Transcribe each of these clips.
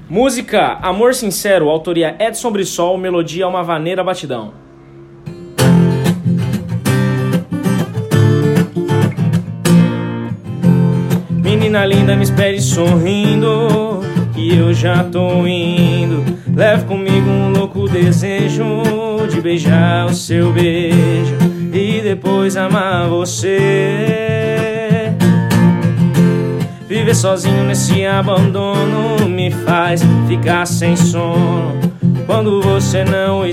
Música Amor Sincero, autoria Edson Brissol, melodia Uma Vaneira Batidão. Menina linda, me espere sorrindo, que eu já tô indo. Leve comigo um louco desejo de beijar o seu beijo e depois amar você. Viver sozinho nesse abandono me faz ficar sem sono quando você não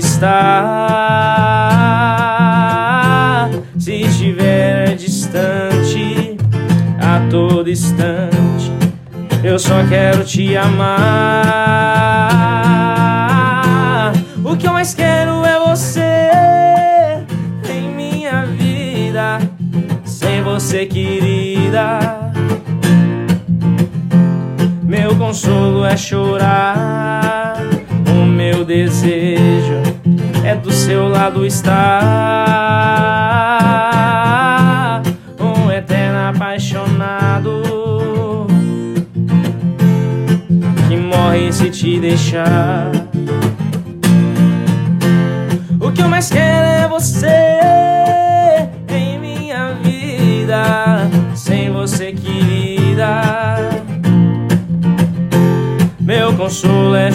está. Se estiver distante a todo instante, eu só quero te amar. O que eu mais quero é você em minha vida. Sem você, querida, meu consolo é chorar. O meu desejo é do seu lado estar. Um eterno apaixonado que morre se te deixar. O que eu mais quero é você em minha vida. Sem você, querida, meu consolo é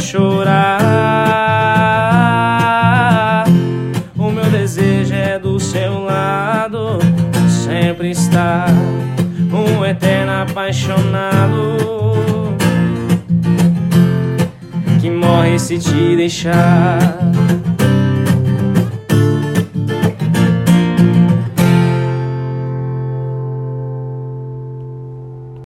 chorar. O meu desejo é do seu lado sempre estar. Um eterno apaixonado que morre se te deixar.